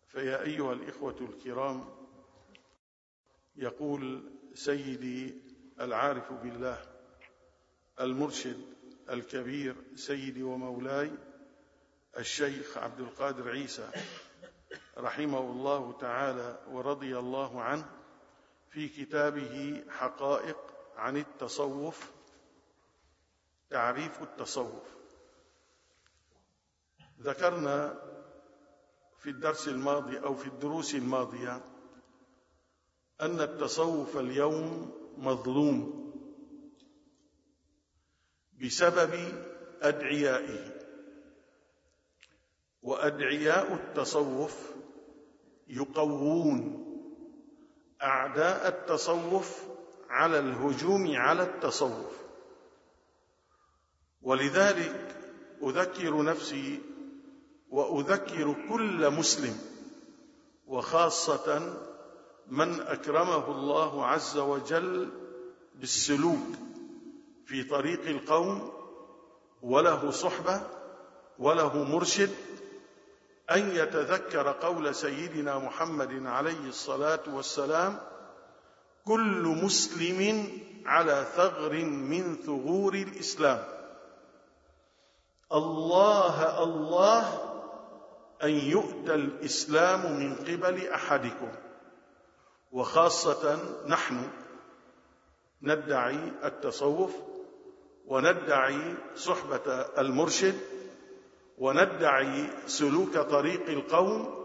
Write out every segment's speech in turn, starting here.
فيا أيها الإخوة الكرام، يقول سيدي العارف بالله المرشد الكبير سيدي ومولاي الشيخ عبد القادر عيسى رحمه الله تعالى ورضي الله عنه في كتابه حقائق عن التصوف، تعريف التصوف. ذكرنا في الدرس الماضي أو في الدروس الماضية أن التصوف اليوم مظلوم بسبب أدعيائه، وأدعياء التصوف يقوون أعداء التصوف على الهجوم على التصوف. ولذلك أذكر نفسي وأذكر كل مسلم، وخاصة من أكرمه الله عز وجل بالسلوك في طريق القوم وله صحبة وله مرشد، أن يتذكر قول سيدنا محمد عليه الصلاة والسلام: كل مسلم على ثغر من ثغور الإسلام، الله الله أن يؤتى الإسلام من قبل أحدكم. وخاصة نحن ندعي التصوف وندعي صحبة المرشد وندعي سلوك طريق القوم،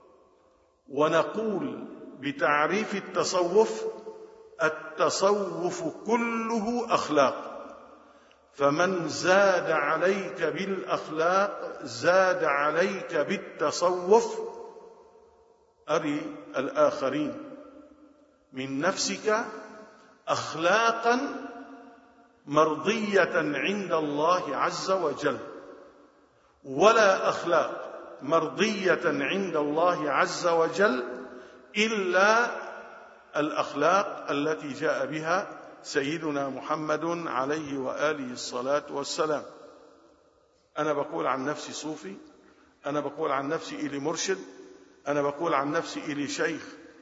ونقول بتعريف التصوف: التصوف كله أخلاق، فمن زاد عليك بالأخلاق زاد عليك بالتصوف. أري الآخرين من نفسك أخلاقا مرضية عند الله عز وجل، ولا أخلاق مرضية عند الله عز وجل إلا الأخلاق التي جاء بها سيدنا محمد عليه وآله الصلاة والسلام. أنا بقول عن نفسي صوفي، أنا بقول عن نفسي إلي مرشد، أنا بقول عن نفسي إلي شيخ.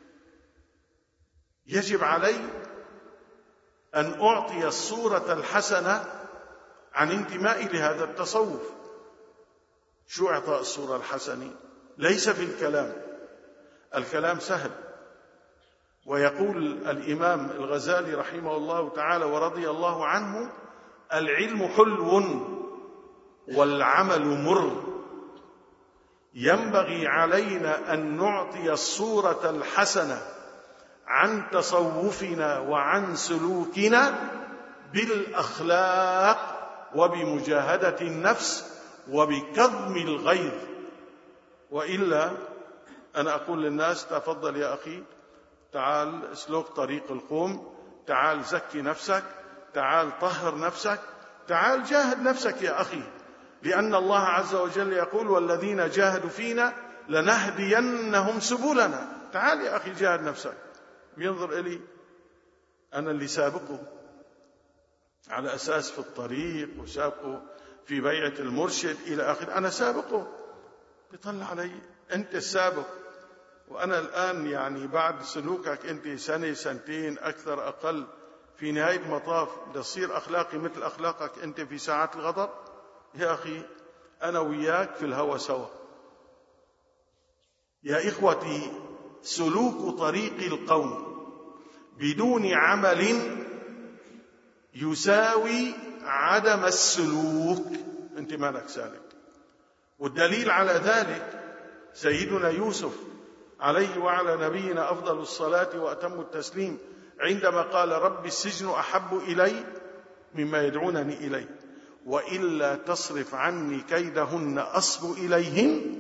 يجب علي أن أعطي الصورة الحسنة عن انتمائي لهذا التصوف. شو إعطاء الصورة الحسنة؟ ليس في الكلام، الكلام سهل. ويقول الإمام الغزالي رحمه الله تعالى ورضي الله عنه: العلم حلو والعمل مر، ينبغي علينا أن نعطي الصورة الحسنة عن تصوفنا وعن سلوكنا بالأخلاق وبمجاهدة النفس وبكظم الغيظ. وإلا أنا أقول للناس: تفضل يا أخي، تعال اسلك طريق القوم، تعال زكي نفسك، تعال طهر نفسك، تعال جاهد نفسك يا أخي، لأن الله عز وجل يقول: والذين جاهدوا فينا لنهدينهم سبلنا. تعال يا أخي جاهد نفسك. بينظر إلي أنا اللي سابقه على أساس في الطريق وسابقه في بيعة المرشد إلى آخر، أنا سابقه. بيطلع علي: أنت السابق، وأنا الآن يعني بعد سلوكك أنت سنة سنتين أكثر أقل، في نهاية المطاف تصير أخلاقي مثل أخلاقك أنت في ساعات الغضب. يا أخي أنا وياك في الهوى سوا. يا إخوتي، سلوك طريق القوم بدون عمل يساوي عدم السلوك. أنت مالك سالك. والدليل على ذلك سيدنا يوسف عليه وعلى نبينا أفضل الصلاة وأتم التسليم، عندما قال: رب السجن أحب إلي مما يدعونني إليه، وإلا تصرف عني كيدهن أصب إليهن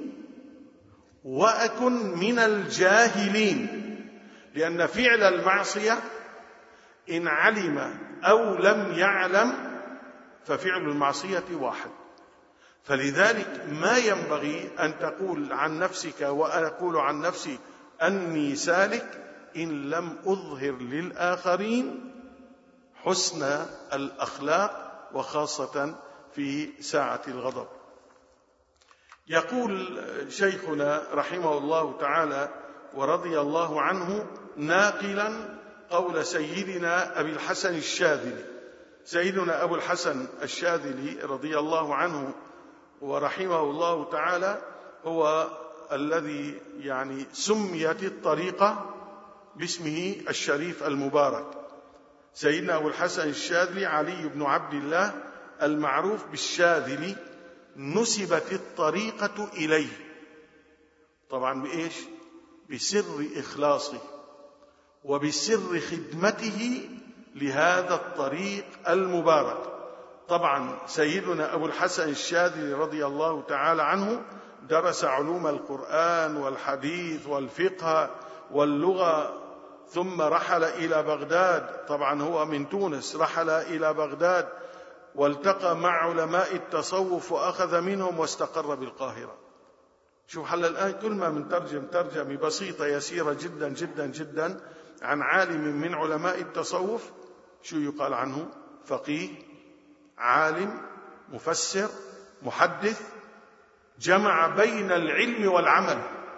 وأكن من الجاهلين. لأن فعل المعصية إن علم أو لم يعلم ففعل المعصية واحد. فلذلك ما ينبغي أن تقول عن نفسك وأنا أقول عن نفسي أني سالك إن لم أظهر للآخرين حسن الأخلاق، وخاصة في ساعة الغضب. يقول شيخنا رحمه الله تعالى ورضي الله عنه ناقلا قول سيدنا أبي الحسن الشاذلي. سيدنا أبو الحسن الشاذلي رضي الله عنه ورحمه الله تعالى هو الذي سميت الطريقة باسمه الشريف المبارك. سيدنا أبو الحسن الشاذلي علي بن عبد الله المعروف بالشاذلي، نسبت الطريقة إليه طبعا بإيش؟ بسر إخلاصه وبسر خدمته لهذا الطريق المبارك. طبعا سيدنا أبو الحسن الشاذلي رضي الله تعالى عنه درس علوم القرآن والحديث والفقه واللغة، ثم رحل إلى بغداد. طبعا هو من تونس، رحل إلى بغداد والتقى مع علماء التصوف وأخذ منهم واستقر بالقاهرة. شوف حل الآن كل ما من ترجمة بسيطة يسيرة جدا جدا جدا عن عالم من علماء التصوف، شو يقال عنه؟ فقيه، عالم، مفسر، محدث، جمع بين العلم والعمل.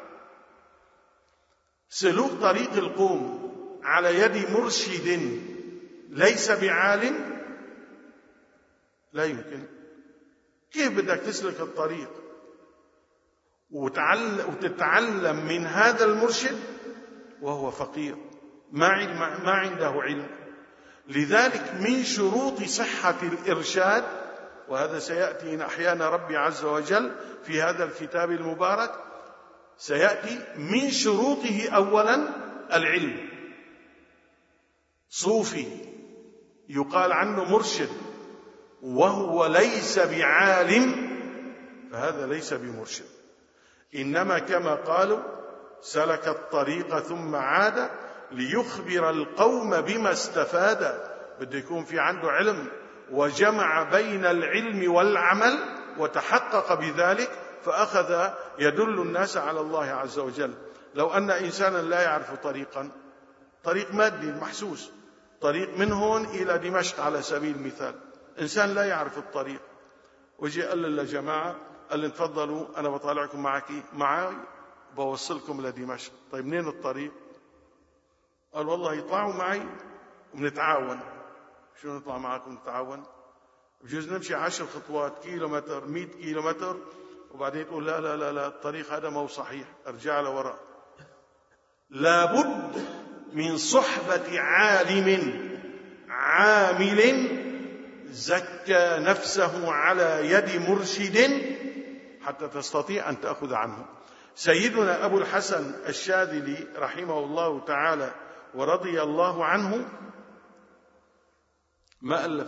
سلوك طريق القوم على يد مرشد ليس بعالم لا يمكن. كيف بدك تسلك الطريق وتتعلم من هذا المرشد وهو فقير ما عنده علم؟ لذلك من شروط صحة الإرشاد، وهذا سيأتي إن أحيانا ربي عز وجل في هذا الكتاب المبارك، سيأتي من شروطه أولا العلم. صوفي يقال عنه مرشد وهو ليس بعالم، فهذا ليس بمرشد، إنما كما قالوا سلك الطريق ثم عاد ليخبر القوم بما استفاد. بده يكون في عنده علم وجمع بين العلم والعمل وتحقق بذلك، فأخذ يدل الناس على الله عز وجل. لو أن إنسانا لا يعرف طريقا، طريق مادي محسوس، طريق من هون إلى دمشق على سبيل المثال، إنسان لا يعرف الطريق وجي قال للجماعة، قال لي تفضلوا أنا بطالعكم معي بوصلكم لدمشق. طيب منين الطريق؟ قال والله يطلعوا معي ونتعاون. شو نطلع معكم نتعاون؟ بجوز نمشي 10 خطوات، كيلومتر، 100 كيلومتر، وبعدين تقول لا لا لا لا الطريق هذا ما هو صحيح، ارجع لوراء. لابد من صحبة عالم عامل زكى نفسه على يد مرشد حتى تستطيع أن تأخذ عنه. سيدنا أبو الحسن الشاذلي رحمه الله تعالى ورضي الله عنه ما ألف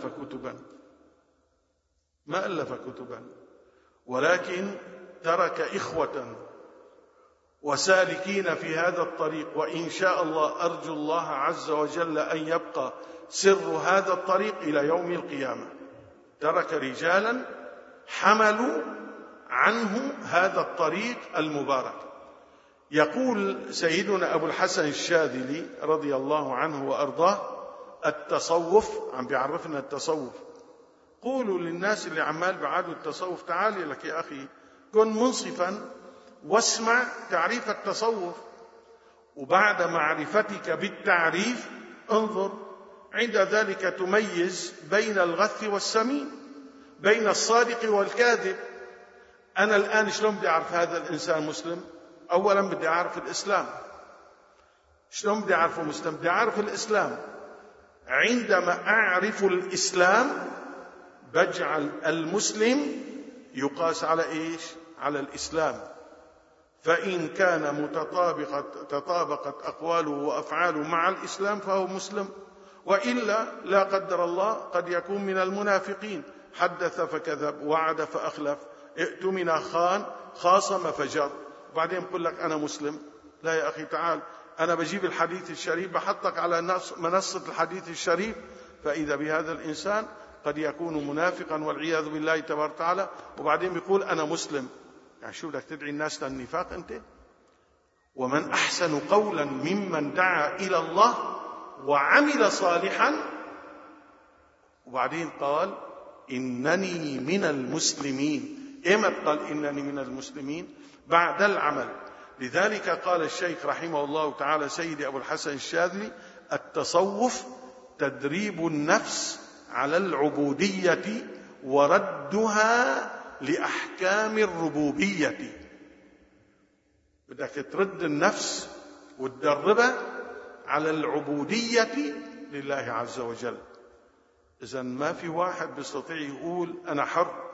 كتبا، ولكن ترك إخوة وسالكين في هذا الطريق، وإن شاء الله أرجو الله عز وجل أن يبقى سر هذا الطريق إلى يوم القيامة. ترك رجالا حملوا عنه هذا الطريق المبارك. يقول سيدنا أبو الحسن الشاذلي رضي الله عنه وأرضاه التصوف، عم بيعرفنا التصوف. قولوا للناس اللي عمال بعادوا التصوف تعالي لك يا أخي كن منصفا واسمع تعريف التصوف، وبعد معرفتك بالتعريف انظر، عند ذلك تميز بين الغث والسمين، بين الصادق والكاذب. أنا الآن شلون بدي أعرف هذا الإنسان مسلم؟ أولا بدي أعرف الإسلام. شلون بدي أعرفه مسلم؟ بدي أعرف الإسلام. عندما أعرف الإسلام بجعل المسلم يقاس على إيش؟ على الإسلام. فإن كان تطابقت أقواله وأفعاله مع الإسلام فهو مسلم، وإلا لا قدر الله قد يكون من المنافقين، حدث فكذب، وعد فأخلف، ائتمن خان، خاصم فجر، وبعدين بقول لك أنا مسلم. لا يا أخي تعال، أنا بجيب الحديث الشريف بحطك على منصة الحديث الشريف، فإذا بهذا الإنسان قد يكون منافقا والعياذ بالله تبارك وتعالى، وبعدين بيقول أنا مسلم. يعني شو بدك تدعي الناس للنفاق أنت؟ ومن أحسن قولا ممن دعا إلى الله وعمل صالحا، وبعدين قال إنني من المسلمين. إمتى قال إنني من المسلمين؟ بعد العمل. لذلك قال الشيخ رحمه الله تعالى سيدي أبو الحسن الشاذلي: التصوف تدريب النفس على العبودية وردها لأحكام الربوبية. بدك ترد النفس وتدربها على العبودية لله عز وجل. إذن ما في واحد بيستطيع يقول أنا حر،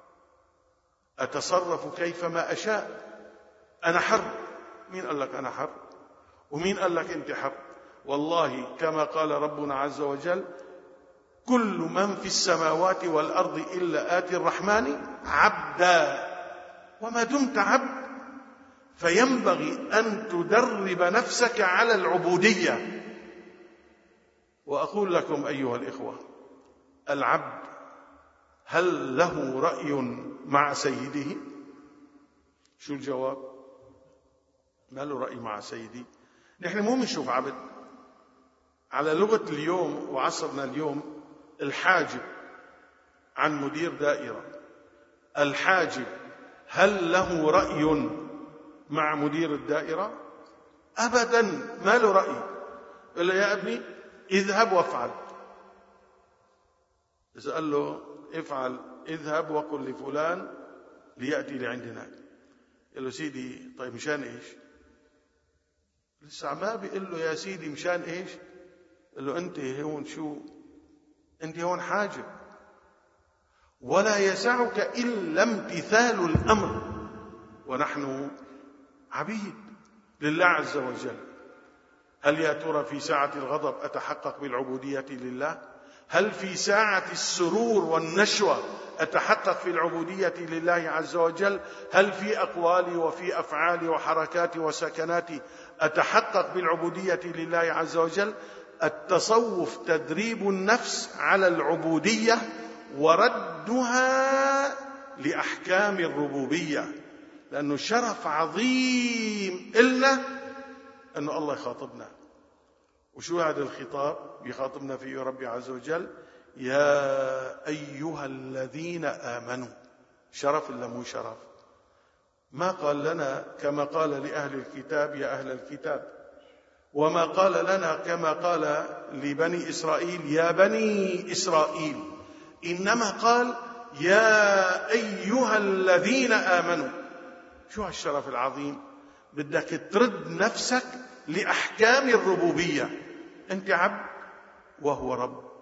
أتصرف كيفما أشاء، أنا حر. مين قال لك أنا حر؟ ومين قال لك أنت حر؟ والله كما قال ربنا عز وجل: كل من في السماوات والأرض إلا آتي الرحمن عبدا. وما دمت عبد فينبغي أن تدرب نفسك على العبودية. وأقول لكم أيها الإخوة، العبد هل له رأي مع سيده؟ شو الجواب؟ ما له رأي مع سيدي. نحن مو بنشوف عبد. على لغة اليوم وعصرنا اليوم، الحاجب عن مدير دائرة، الحاجب هل له رأي مع مدير الدائرة؟ أبدا، ما له رأي. قال له: يا ابني اذهب وافعل. إذا قال له افعل، اذهب وقل لفلان ليأتي لعندنا. قال له: سيدي طيب مشان ايش؟ لسه ما بيقول له يا سيدي مشان ايش؟ قال له: انت هون شو؟ انت هون حاجب، ولا يسعك إلا امتثال الأمر، ونحن عبيد لله عز وجل. هل يا ترى في ساعة الغضب أتحقق بالعبودية لله؟ هل في ساعة السرور والنشوة أتحقق في العبودية لله عز وجل؟ هل في أقوالي وفي أفعالي وحركاتي وسكناتي أتحقق بالعبودية لله عز وجل؟ التصوف تدريب النفس على العبودية وردها لأحكام الربوبية، لأنه شرف عظيم إلنا أن الله يخاطبنا. وشو هذا الخطاب يخاطبنا فيه ربي عز وجل؟ يا أيها الذين آمنوا. شرف ولا مو شرف؟ ما قال لنا كما قال لأهل الكتاب يا أهل الكتاب، وما قال لنا كما قال لبني إسرائيل يا بني إسرائيل، إنما قال يا أيها الذين آمنوا. شو هالشرف العظيم؟ بدك ترد نفسك لأحكام الربوبية. أنت عبد وهو رب،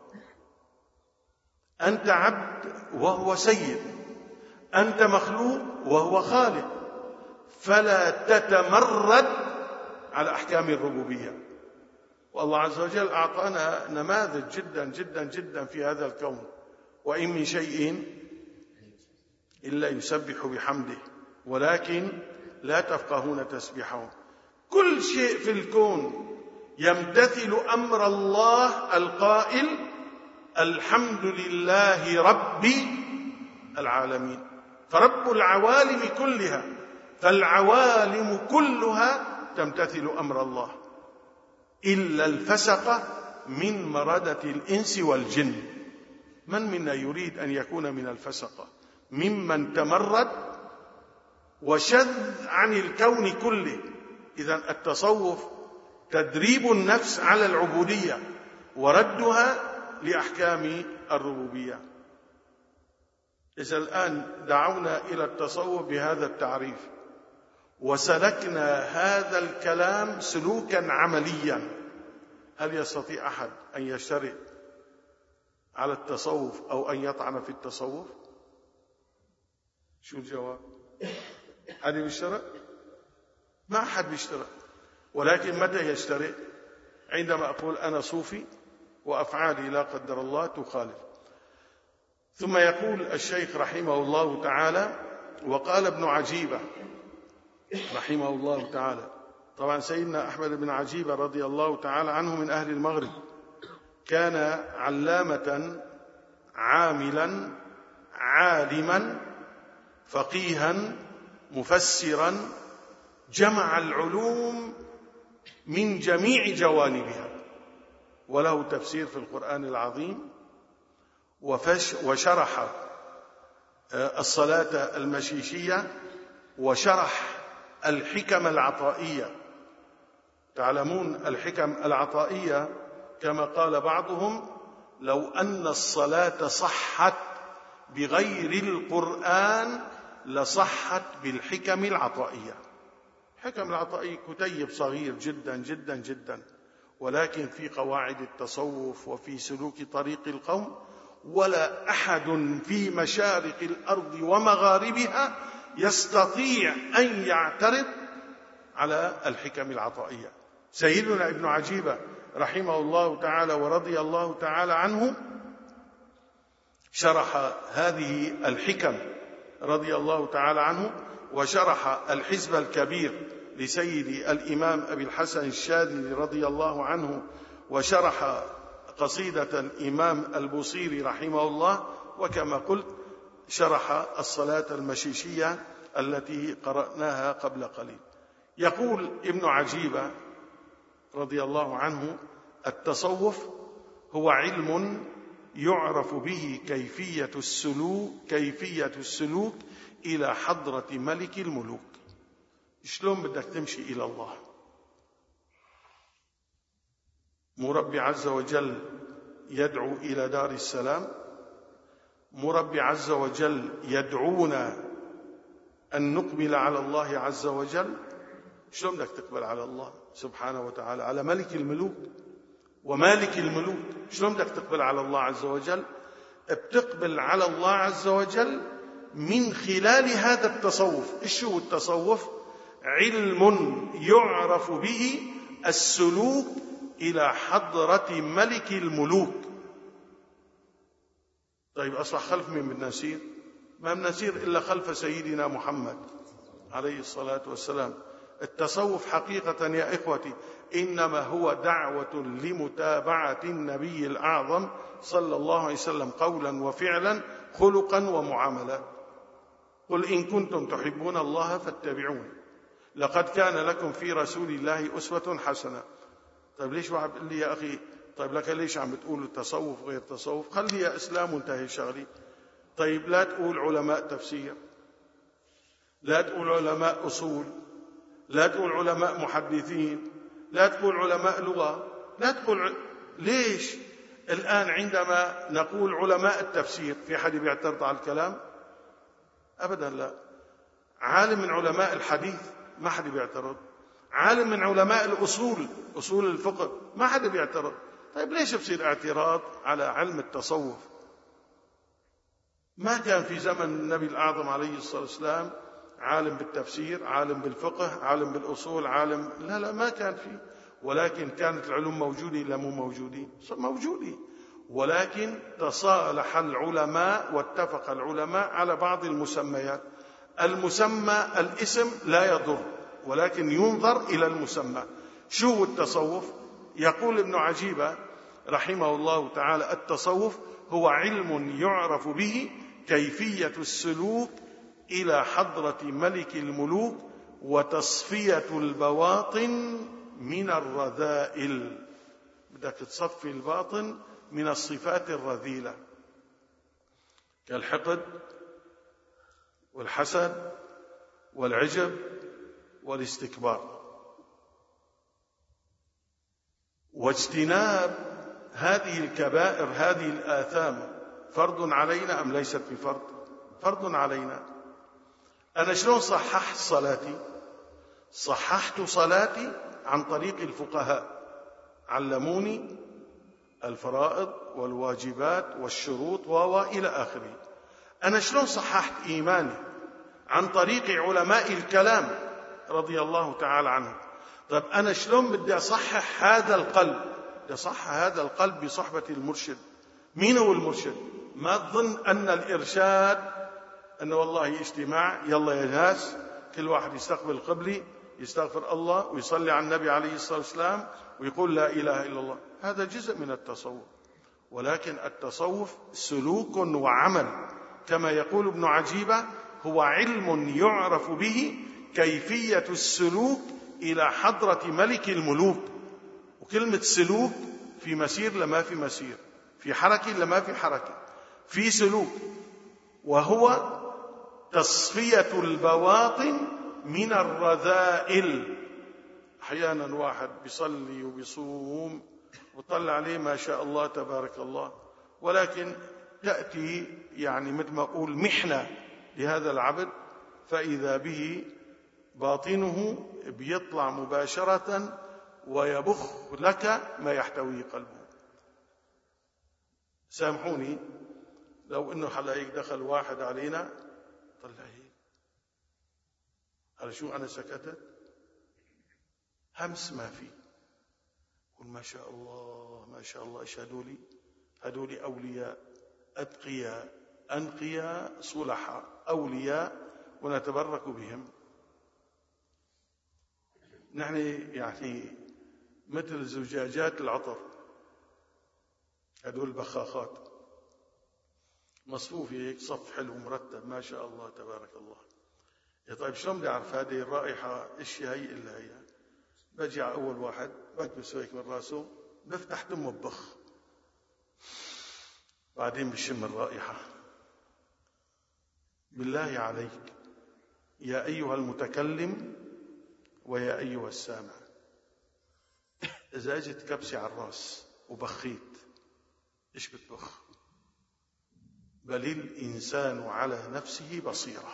أنت عبد وهو سيد، أنت مخلوق وهو خالق، فلا تتمرد على أحكام الربوبية. والله عز وجل أعطانا نماذج جدا جدا جدا في هذا الكون: وإن من شيء إلا يسبح بحمده ولكن لا تفقهون تسبيحهم. كل شيء في الكون يمتثل أمر الله القائل: الحمد لله رب العالمين. فرب العوالم كلها، فالعوالم كلها تمتثل أمر الله إلا الفسقة من مردة الإنس والجن. من منا يريد أن يكون من الفسقة، ممن تمرد وشذ عن الكون كله؟ إذن التصوف تدريب النفس على العبودية وردها لأحكام الربوبية. إذا الآن دعونا إلى التصوف بهذا التعريف، وسلكنا هذا الكلام سلوكا عمليا، هل يستطيع أحد أن يشترط على التصوف أو أن يطعن في التصوف؟ شو الجواب؟ هذا بيشترط؟ ما أحد بيشترط. ولكن متى يشترط؟ عندما أقول أنا صوفي وأفعالي لا قدر الله تخالف. ثم يقول الشيخ رحمه الله تعالى: وقال ابن عجيبة رحمه الله تعالى. طبعا سيدنا أحمد بن عجيبة رضي الله تعالى عنه من أهل المغرب، كان علامة عاملا عالما فقيها مفسرا، جمع العلوم من جميع جوانبها، وله تفسير في القرآن العظيم، وشرح الصلاة المشيشية وشرح الحكم العطائية. تعلمون الحكم العطائية كما قال بعضهم: لو أن الصلاة صحت بغير القرآن لصحت بالحكم العطائية. الحكم العطائية كتيب صغير جدا جدا جدا، ولكن في قواعد التصوف وفي سلوك طريق القوم، ولا أحد في مشارق الأرض ومغاربها يستطيع أن يعترض على الحكم العطائية. سيدنا ابن عجيبة رحمه الله تعالى ورضي الله تعالى عنه شرح هذه الحكم رضي الله تعالى عنه، وشرح الحزب الكبير لسيدي الإمام أبي الحسن الشاذلي رضي الله عنه، وشرح قصيدة الإمام البوصيري رحمه الله، وكما قلت شرح الصلاة المشيشية التي قرأناها قبل قليل. يقول ابن عجيبة رضي الله عنه: التصوف هو علم يعرف به كيفية السلوك إلى حضرة ملك الملوك. شلون بدك تمشي إلى الله؟ مربي عز وجل يدعو إلى دار السلام، مربي عز وجل يدعونا أن نقبل على الله عز وجل. شلون بدك تقبل على الله سبحانه وتعالى، على ملك الملوك ومالك الملوك؟ شلون بدك تقبل على الله عز وجل؟ بتقبل على الله عز وجل من خلال هذا التصوف. إيش هو التصوف؟ علم يعرف به السلوك إلى حضرة ملك الملوك. طيب أصبح خلف من بدنا نسير؟ ما بدنا نسير إلا خلف سيدنا محمد عليه الصلاة والسلام. التصوف حقيقة يا إخوتي إنما هو دعوة لمتابعة النبي الأعظم صلى الله عليه وسلم قولا وفعلا، خلقا ومعاملات. قل إن كنتم تحبون الله فاتبعون، لقد كان لكم في رسول الله أسوة حسنة. طيب ليش واحد بيقول لي يا أخي طيب لك ليش عم بتقول التصوف غير تصوف؟ خلي يا إسلام وانتهي شغلي. طيب لا تقول علماء تفسير، لا تقول علماء أصول، لا تقول علماء محدثين، لا تقول علماء لغة، لا تقول ليش؟ الآن عندما نقول علماء التفسير في حد بيعترض على الكلام؟ أبدا لا. عالم من علماء الحديث ما حد بيعترض، عالم من علماء الأصول، أصول الفقه، ما حد بيعترض. طيب ليش بصير اعتراض على علم التصوف؟ ما كان في زمن النبي الأعظم عليه الصلاة والسلام عالم بالتفسير، عالم بالفقه، عالم بالأصول، عالم لا ما كان فيه. ولكن كانت العلوم موجودة لا مو موجودين؟ موجودين، ولكن تصالح العلماء واتفق العلماء على بعض المسميات. المسمى الاسم لا يضر، ولكن ينظر إلى المسمى. شو التصوف؟ يقول ابن عجيبة رحمه الله تعالى: التصوف هو علم يعرف به كيفية السلوك إلى حضرة ملك الملوك وتصفية البواطن من الرذائل. بدك تصفي الباطن من الصفات الرذيلة كالحقد والحسد والعجب والاستكبار، واجتناب هذه الكبائر، هذه الآثام. فرض علينا أم ليست بفرض؟ فرض علينا. أنا شلون صححت صلاتي؟ صححت صلاتي عن طريق الفقهاء، علموني الفرائض والواجبات والشروط وإلى آخره. أنا شلون صححت إيماني؟ عن طريق علماء الكلام رضي الله تعالى عنهم. طيب أنا شلون بدي أصحح هذا القلب؟ بدي أصحح هذا القلب بصحبة المرشد. مين هو المرشد؟ ما تظن أن الإرشاد أنه والله اجتماع يلا يا ناس كل واحد يستقبل قبلي، يستغفر الله ويصلي على النبي عليه الصلاة والسلام ويقول لا إله إلا الله. هذا جزء من التصوف، ولكن التصوف سلوك وعمل. كما يقول ابن عجيبة: هو علم يعرف به كيفية السلوك إلى حضرة ملك الملوك. وكلمة سلوك في مسير لما في مسير، في حركة لما في حركة، في سلوك، وهو تصفية البواطن من الرذائل. أحيانا واحد بيصلي وبيصوم وطلع عليه ما شاء الله تبارك الله، ولكن تأتي يعني مثل ما أقول محنة لهذا العبد، فإذا به باطنه بيطلع مباشرة ويبخ لك ما يحتويه قلبه. سامحوني لو إنه حلايق دخل واحد علينا طلع هيك، على شو أنا سكتت؟ همس ما في، قل ما شاء الله ما شاء الله. إيش هدول أولياء أتقياء أنقياء صلحاء أولياء ونتبرك بهم. نحن يعني مثل زجاجات العطر، هدول البخاخات مصفوفة هيك صف حلو مرتب ما شاء الله تبارك الله. يا طيب شلون بدي أعرف هذه الرائحة إيش هي إلا هي؟ بجي على أول واحد بكبس هيك من راسه، بفتح تمه ببخ، بعدين بشم الرائحة. بالله عليك يا أيها المتكلم ويا أيها السامع، إذا أجت كبسي على الراس وبخيت إيش بتبخ؟ بل الإنسان على نفسه بصيرة.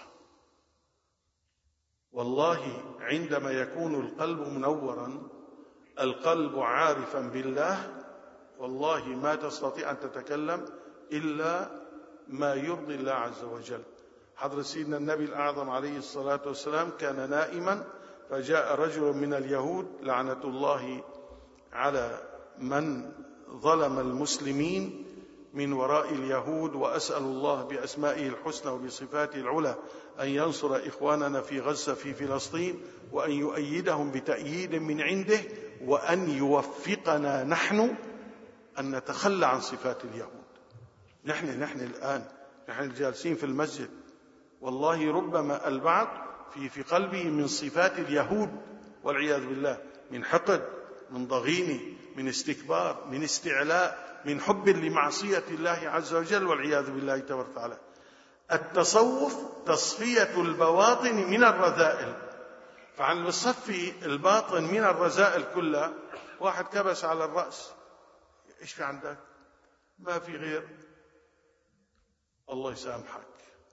والله عندما يكون القلب منورا، القلب عارفا بالله، والله ما تستطيع أن تتكلم إلا ما يرضي الله عز وجل. حضرة سيدنا النبي الأعظم عليه الصلاة والسلام كان نائما، فجاء رجل من اليهود لعنة الله على من ظلم المسلمين من وراء اليهود، وأسأل الله بأسمائه الحسنى وبصفاته العلى أن ينصر إخواننا في غزة في فلسطين، وأن يؤيدهم بتأييد من عنده، وأن يوفقنا نحن أن نتخلى عن صفات اليهود. نحن الآن نحن الجالسين في المسجد، والله ربما البعض في قلبه من صفات اليهود والعياذ بالله، من حقد، من ضغينة، من استكبار، من استعلاء، من حب لمعصية الله عز وجل والعياذ بالله تبارك وتعالى. التصوف تصفية البواطن من الرذائل، فعن يصفي الباطن من الرذائل كلها. واحد كبس على الرأس، إيش في عندك؟ ما في غير الله يسامحك،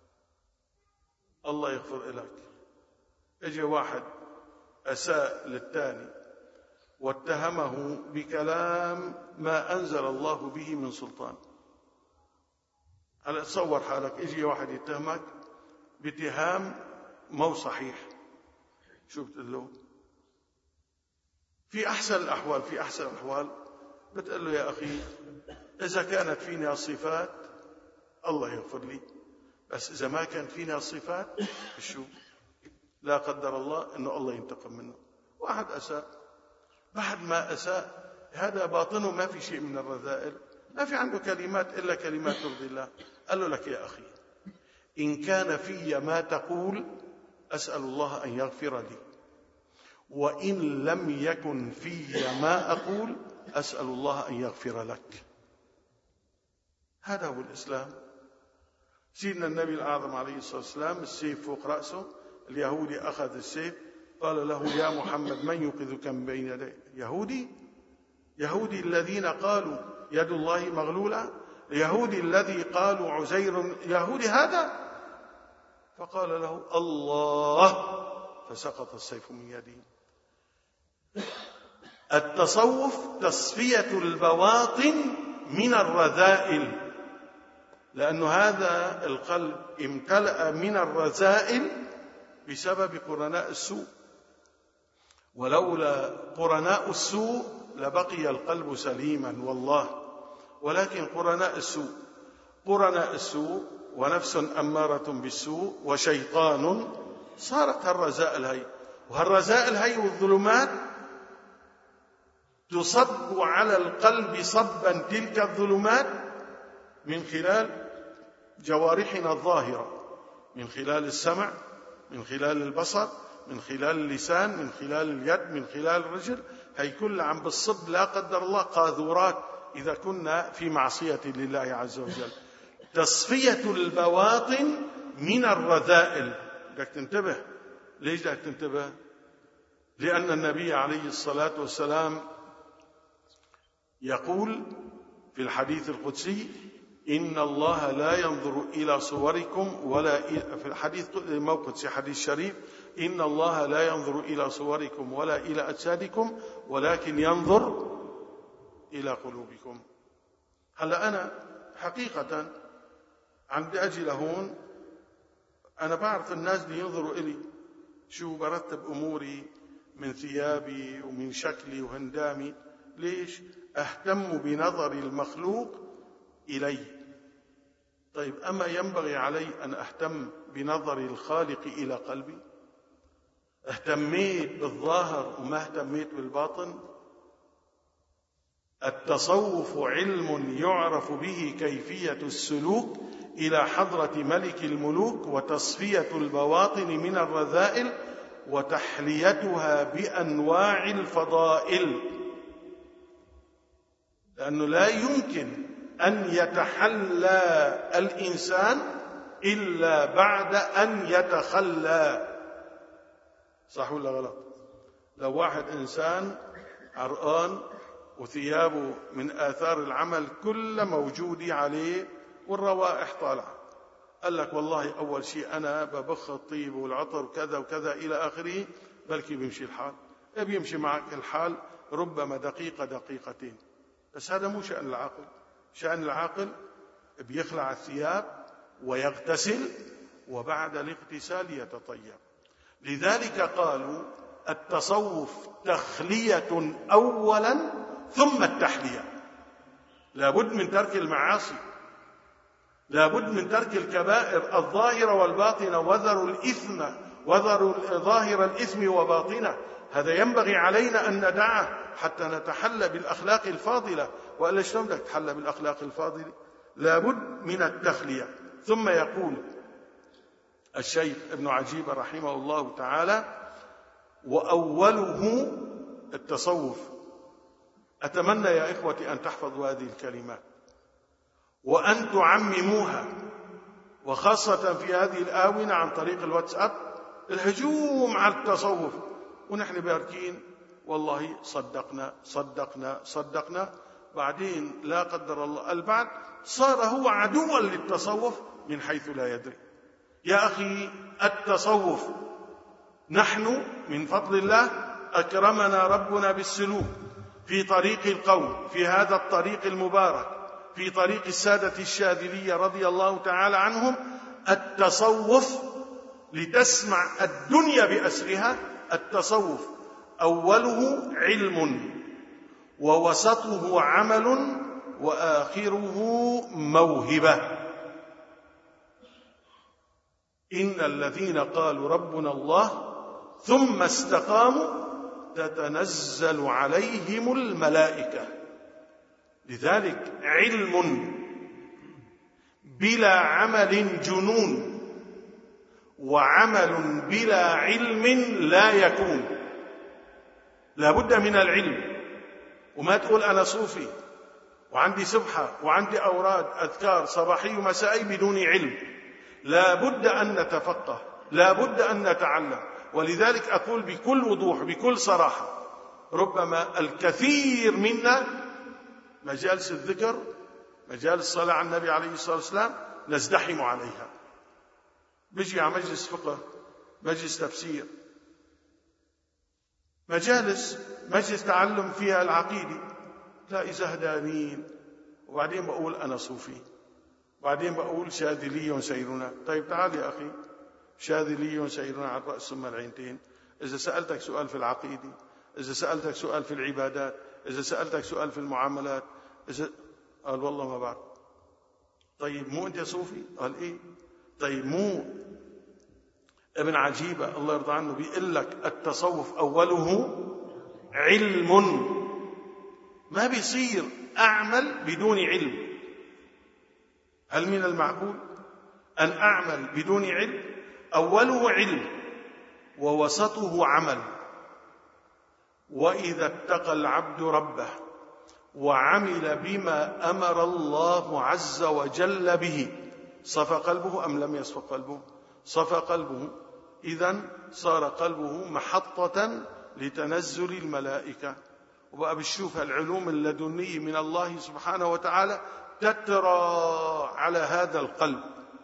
الله يغفر لك. اجى واحد أساء للثاني واتهمه بكلام ما أنزل الله به من سلطان. هلا تصور حالك اجي واحد يتهمك باتهام مو صحيح، شو بتقول له؟ في أحسن الأحوال بتقول له يا أخي إذا كانت فيني الصفات الله يغفر لي، بس إذا ما كان فينا الصفات شو؟ لا قدر الله إنه الله ينتقم منه. واحد أساء، بعد ما أساء هذا باطنه ما في شيء من الرذائل، ما في عنده كلمات إلا كلمات ترضي الله. قال له لك يا أخي إن كان في ما تقول أسأل الله أن يغفر لي، وإن لم يكن في ما أقول أسأل الله أن يغفر لك. هذا هو الإسلام. سيدنا النبي الأعظم عليه الصلاة والسلام السيف فوق رأسه، اليهودي أخذ السيف قال له يا محمد من ينقذك من بين يدي؟ يهودي الذين قالوا يد الله مغلولة، يهودي الذي قالوا عزير، يهودي هذا. فقال له الله، فسقط السيف من يده. التصوف تصفية البواطن من الرذائل، لأن هذا القلب امتلأ من الرذائل بسبب قرناء السوء، ولولا قرناء السوء لبقي القلب سليما والله. ولكن قرناء السوء ونفس أمارة بالسوء وشيطان صارت هالرذائل هي، وهالرذائل هي والظلمات تصب على القلب صبا تلك الظلمات من خلال جوارحنا الظاهرة، من خلال السمع، من خلال البصر، من خلال اللسان، من خلال اليد، من خلال الرجل. هي كلها عم بالصب لا قدر الله قاذورات إذا كنا في معصية لله عز وجل. تصفية البواطن من الرذائل. بدك تنتبه. ليش بدك تنتبه؟ لأن النبي عليه الصلاة والسلام يقول في الحديث القدسي: إن الله لا ينظر إلى صوركم ولا في الحديث موقدسي حديث شريف: إن الله لا ينظر إلى صوركم ولا إلى أجسادكم ولكن ينظر إلى قلوبكم. هلا أنا حقيقة عندي أجي لهون، أنا بعرف الناس بينظروا إلي شو برتب أموري من ثيابي ومن شكلي وهندامي. ليش؟ أهتم بنظر المخلوق إلي. طيب أما ينبغي علي أن أهتم بنظر الخالق إلى قلبي؟ اهتميت بالظاهر وما اهتميت بالباطن. التصوف علم يعرف به كيفية السلوك إلى حضرة ملك الملوك وتصفية البواطن من الرذائل وتحليتها بأنواع الفضائل. لأنه لا يمكن أن يتحلى الإنسان إلا بعد أن يتخلى. صح ولا غلط؟ لو واحد إنسان عرقان وثيابه من آثار العمل كل موجودة عليه والروائح طالعة، قال لك والله أول شيء أنا ببخ الطيب والعطر وكذا وكذا إلى آخره، بلكي بيمشي الحال. بيمشي معك الحال ربما دقيقة دقيقتين، بس هذا مو شأن العاقل. شأن العاقل بيخلع الثياب ويغتسل وبعد الاغتسال يتطيب. لذلك قالوا التصوف تخلية أولا ثم التحلية. لابد من ترك المعاصي، لابد من ترك الكبائر الظاهرة والباطنة، وذروا الإثم وذروا ظاهر الإثم وباطنه. هذا ينبغي علينا أن ندعه حتى نتحلى بالأخلاق الفاضلة. وإلا شلون بدك تتحلى بالأخلاق الفاضلة؟ لابد من التخلية. ثم يقول الشيخ ابن عجيبة رحمه الله تعالى: وأوله التصوف. أتمنى يا إخوتي أن تحفظوا هذه الكلمات وأن تعمموها، وخاصة في هذه الآونة عن طريق الواتساب الهجوم على التصوف، ونحن باركين والله صدقنا صدقنا صدقنا، بعدين لا قدر الله البعض صار هو عدوا للتصوف من حيث لا يدري. يا أخي التصوف نحن من فضل الله أكرمنا ربنا بالسلوك في طريق القوم، في هذا الطريق المبارك، في طريق السادة الشاذلية رضي الله تعالى عنهم. التصوف لتسمع الدنيا بأسرها. التصوف أوله علم ووسطه عمل وآخره موهبة. إن الذين قالوا ربنا الله ثم استقاموا تتنزل عليهم الملائكة. لذلك علم بلا عمل جنون، وعمل بلا علم لا يكون. لا بد من العلم. وما تقول أنا صوفي وعندي سبحة وعندي أوراد أذكار صباحي ومسائي بدون علم. لا بد أن نتفقه، لا بد أن نتعلم. ولذلك أقول بكل وضوح بكل صراحة، ربما الكثير منا مجالس الذكر، مجالس الصلاة على النبي عليه الصلاة والسلام نزدحم عليها. بيجي على مجلس فقه، مجلس تفسير، مجلس تعلم فيها العقيدة، تلاقي زهدانين، وبعدين بقول أنا صوفي، وبعدين بقول شاذلي سيرنا. طيب تعال يا أخي، شاذلي سيرنا على الرأس ثم العينتين. إذا سألتك سؤال في العقيدة، إذا سألتك سؤال في العبادات، إذا سألتك سؤال في المعاملات، قال والله ما بعرف. طيب مو أنت صوفي؟ قال إيه. طيب مو ابن عجيبة الله يرضى عنه بيقول لك التصوف أوله علم؟ ما بيصير أعمل بدون علم. هل من المعقول أن أعمل بدون علم؟ أوله علم ووسطه عمل. وإذا اتقى العبد ربه وعمل بما أمر الله عز وجل به صفى قلبه أم لم يصفى قلبه؟ صفى قلبه، إذن صار قلبه محطة لتنزل الملائكة. وبقى بتشوف العلوم اللدنية من الله سبحانه وتعالى تترى على هذا القلب.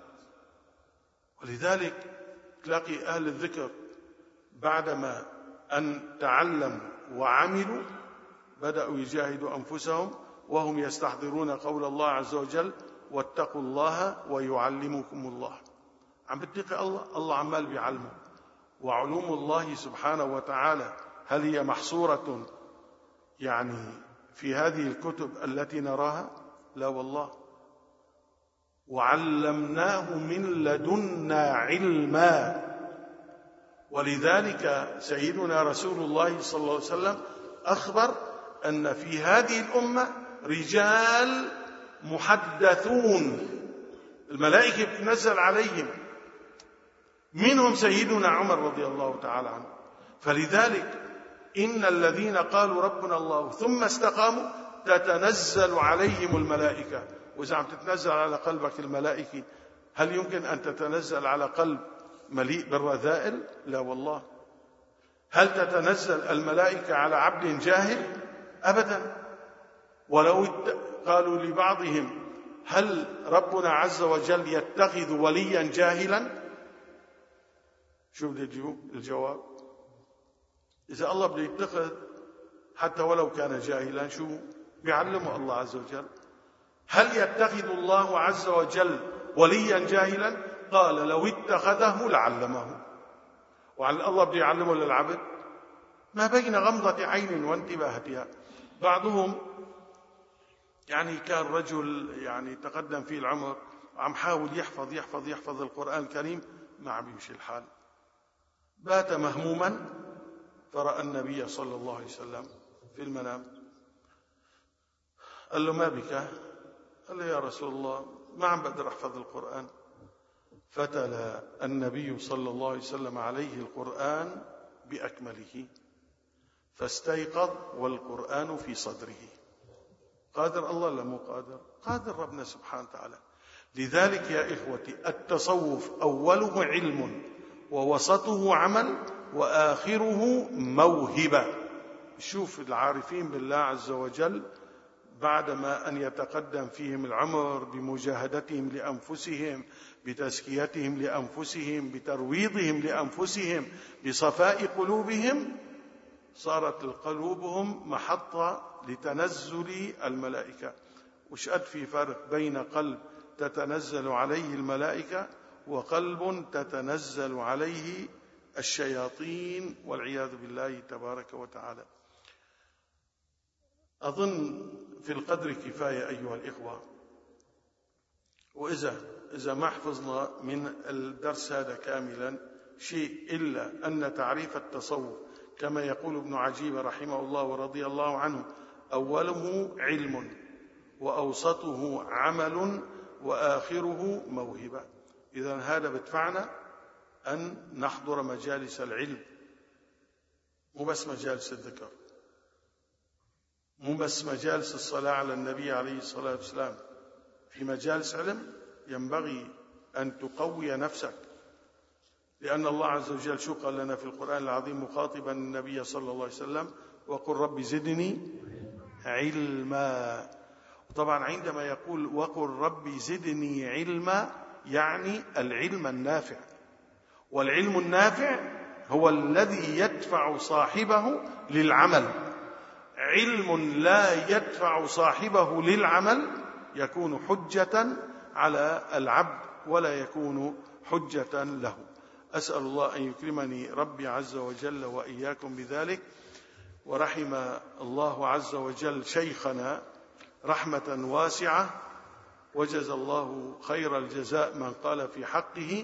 ولذلك تلاقي أهل الذكر بعدما أن تعلموا وعملوا بدأوا يجاهدوا أنفسهم وهم يستحضرون قول الله عز وجل: واتقوا الله ويعلمكم الله. عم بتقي الله عمال بيعلمه. وعلوم الله سبحانه وتعالى هل هي محصورة يعني في هذه الكتب التي نراها؟ لا والله. وعلمناه من لدنا علما. ولذلك سيدنا رسول الله صلى الله عليه وسلم أخبر أن في هذه الأمة رجال محدثون الملائكة بتنزل عليهم، منهم سيدنا عمر رضي الله تعالى عنه. فلذلك إن الذين قالوا ربنا الله ثم استقاموا تتنزل عليهم الملائكة. وإذا عم تتنزل على قلبك الملائكة، هل يمكن أن تتنزل على قلب مليء بالرذائل؟ لا والله. هل تتنزل الملائكة على عبد جاهل؟ أبدا. ولو قالوا لبعضهم: هل ربنا عز وجل يتخذ وليا جاهلا؟ شو بده الجواب؟ إذا الله بده يتخذ حتى ولو كان جاهلا، شو بيعلمه الله عز وجل؟ هل يتخذ الله عز وجل وليا جاهلا؟ قال: لو اتخذه لعلمه. وعلى الله بده يعلمه للعبد ما بين غمضة عين وانتباهتها. بعضهم يعني كان رجل يعني تقدم فيه العمر وعم حاول يحفظ القرآن الكريم، ما عم يمشي الحال. بات مهموما فرأى النبي صلى الله عليه وسلم في المنام. قال له: ما بك؟ قال له: يا رسول الله ما عم بقدر أحفظ القرآن. فتلا النبي صلى الله عليه وسلم عليه القرآن بأكمله فاستيقظ والقرآن في صدره. قادر الله لا مو قادر؟ قادر ربنا سبحانه وتعالى. لذلك يا إخوتي التصوف أوله علم ووسطه عمل وآخره موهبة. شوف العارفين بالله عز وجل بعدما أن يتقدم فيهم العمر بمجاهدتهم لأنفسهم، بتزكيتهم لأنفسهم، بترويضهم لأنفسهم، بصفاء قلوبهم، صارت قلوبهم محطة لتنزل الملائكة. وش قد في فرق بين قلب تتنزل عليه الملائكة وقلب تتنزل عليه الشياطين والعياذ بالله تبارك وتعالى. أظن في القدر كفاية أيها الإخوة. وإذا ما حفظنا من الدرس هذا كاملا شيء إلا أن تعريف التصوف كما يقول ابن عجيبة رحمه الله ورضي الله عنه: أوله علم وأوسطه عمل وآخره موهبة. إذن هذا بدفعنا أن نحضر مجالس العلم، مو بس مجالس الذكر، مو بس مجالس الصلاة على النبي عليه الصلاة والسلام. في مجالس علم ينبغي أن تقوي نفسك، لأن الله عز وجل شو قال لنا في القرآن العظيم مخاطبا النبي صلى الله عليه وسلم: وقل رب زدني علما. طبعا عندما يقول وقل رب زدني علما يعني العلم النافع، والعلم النافع هو الذي يدفع صاحبه للعمل. علم لا يدفع صاحبه للعمل يكون حجة على العبد ولا يكون حجة له. أسأل الله أن يكرمني ربي عز وجل وإياكم بذلك. ورحم الله عز وجل شيخنا رحمة واسعة، وجزى الله خير الجزاء من قال في حقه: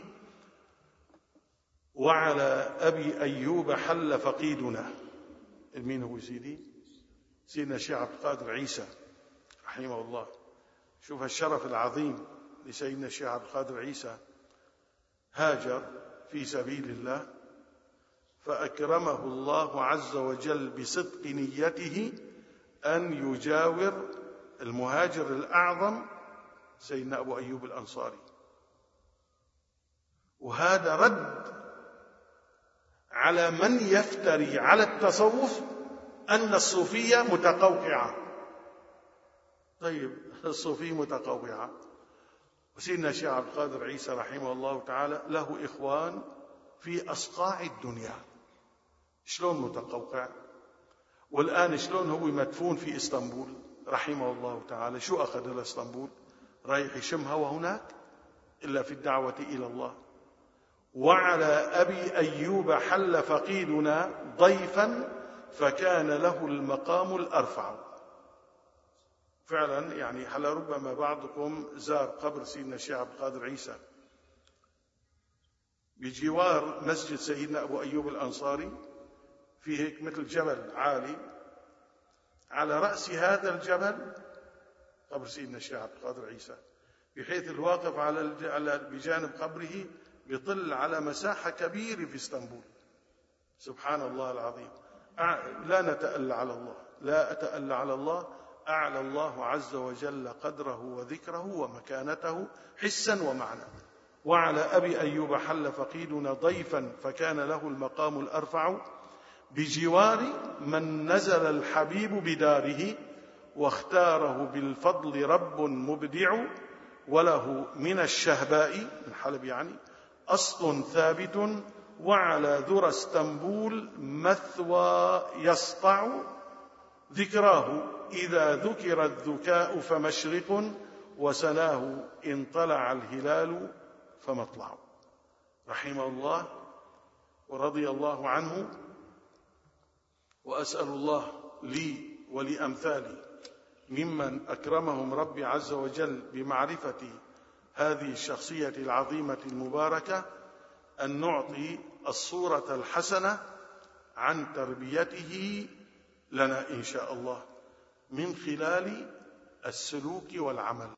وعلى أبي أيوب حل فقيدنا. مين هو سيدنا الشيخ عبد القادر عيسى رحمه الله. شوف الشرف العظيم لسيدنا الشيخ عبد القادر عيسى، هاجر في سبيل الله فأكرمه الله عز وجل بصدق نيته أن يجاور المهاجر الأعظم سيدنا أبو أيوب الأنصاري. وهذا رد على من يفتري على التصوف أن الصوفية متقوقعة. طيب الصوفية متقوقعة، وسيدنا الشيخ عبد القادر عيسى رحمه الله تعالى له إخوان في أصقاع الدنيا، شلون متقوقع؟ والآن شلون هو مدفون في إسطنبول رحمه الله تعالى؟ شو أخذ إلى إسطنبول؟ رايح يشم هوا هناك إلا في الدعوة إلى الله. وعلى أبي أيوب حل فقيدنا ضيفا فكان له المقام الأرفع. فعلا يعني هل ربما بعضكم زار قبر سيدنا الشيخ عبد القادر عيسى بجوار مسجد سيدنا أبو أيوب الأنصاري، في هيك مثل جبل عالي، على رأس هذا الجبل قبر سيدنا الشيخ عبد القادر عيسى، بحيث الواقف بجانب قبره بيطل على مساحة كبيرة في اسطنبول. سبحان الله العظيم. لا نتألى على الله، لا أتألى على الله. أعلى الله عز وجل قدره وذكره ومكانته حسا ومعنى. وعلى أبي أيوب حل فقيدنا ضيفا فكان له المقام الأرفع بجوار من نزل الحبيب بداره واختاره بالفضل رب مبدع وله من الشهباء من حلب يعني أصل ثابت وعلى ذرى اسطنبول مثوى يسطع ذكراه إذا ذكر الذكاء فمشرق وسناه إن طلع الهلال فمطلع. رحمه الله ورضي الله عنه. وأسأل الله لي ولأمثالي ممن أكرمهم ربي عز وجل بمعرفة هذه الشخصية العظيمة المباركة أن نعطي الصورة الحسنة عن تربيته لنا إن شاء الله من خلال السلوك والعمل.